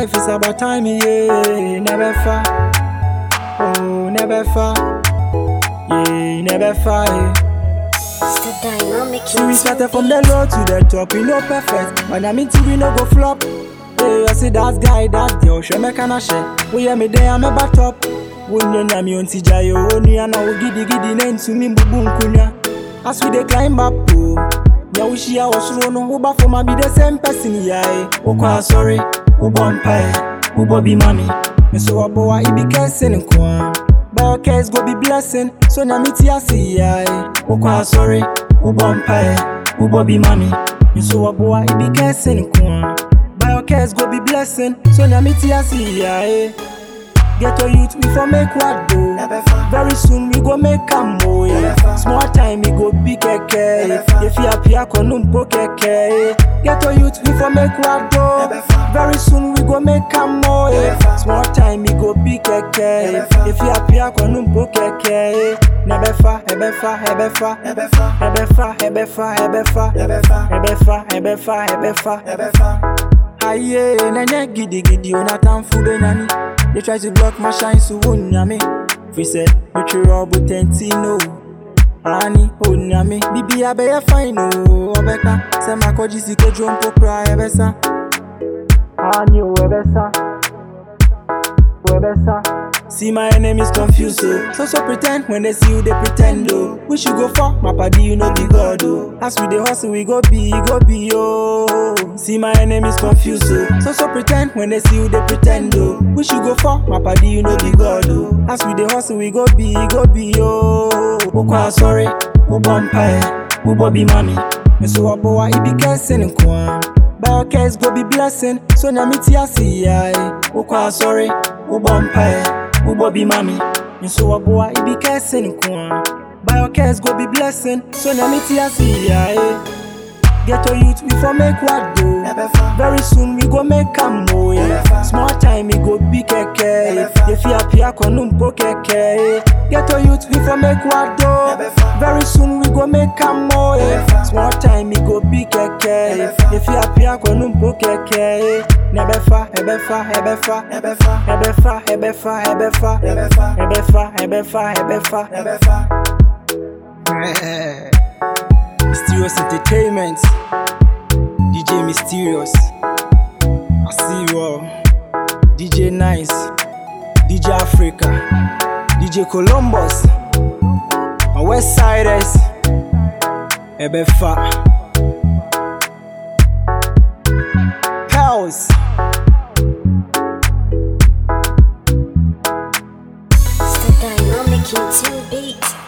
life is about time, yeah. Never far, oh, never far, yeah, never far, yeah. It's the dynamic. So we started from the low to the top, we no perfect. When I mean to we no go flop. Hey, I see that guy, that girl, show me can I share. We hear me there, I'm about top. When you name on Tijayo, only I know giddy name to me, boom kunya. As we dey climb up, oh, now we see our run over for my be the same person, yeah. Oh, sorry, oh, bumpire, oh, Bobby mommy. Me so a boy, he be cursing and kwa. But your case go be blessing, so now me tia see, yeah. Oh, sorry, oh, bumpire, oh, Bobby mommy. Me so a boy, he be cursing and kwa. But your case go be blessing, so now me tia see, yeah. Get your youth, we for make what do. Very soon we go make a mo, yeah. Small time we go big keke. If you appear konumpo keke. Get your youth, we for make what do. Very soon we go make a mo, yeah. Small time we go big keke. If you appear konumpo keke. Nebefa, ebefa, ebefa, ebefa, ebefa, ebefa, ebefa, ebefa, ebefa, ebefa. Aye, nene giddy, onatan fude nani. They try to block my shine, so won't me. Free said, make your rob with Tentino. Ani, oh, nyame, Bibi, I be fine, oh, Obeka. Say, my coach is a jump for cry, Ebesa. Ani, oh, Ebesa. See my enemies confused, so pretend when they see you, they pretend, oh. We should go for my party, you know, be God, oh. As we the hustle, we go be, oh. See my enemies confused, so pretend when they see you, they pretend, oh. We should go for my party, you know, be God, oh. As we the hustle, we go be, oh. Oh, sorry, oh, bumpire, oh, Bobby mommy. Me so a boy, he be cursing and kwa. But your case go be blessing, so now me tia see, yeah. Oh, sorry, oh, bumpire. Oh, Bobby mommy, you so a boy, he be cursing and kwa. By your case go be blessing, so now me tia see, yeah. Get your youth, we for make what do. Very soon we go make a mo, yeah. Small time we go big keke. If you appear konumpo keke. Get your youth, we for make what do. Very soon we go make a mo, yeah. Small time we go big keke. If you appear konumpo keke. Nebefa, ebefa, ebefa, ebefa, ebefa, ebefa, ebefa, ebefa, ebefa, ebefa, ebefa. Mysterious Entertainment, DJ Mysterious. I see you all. DJ Nice, DJ Africa, DJ Columbus, my West Siders, Ebefa, Pals. It's the dynamic in 2 beats.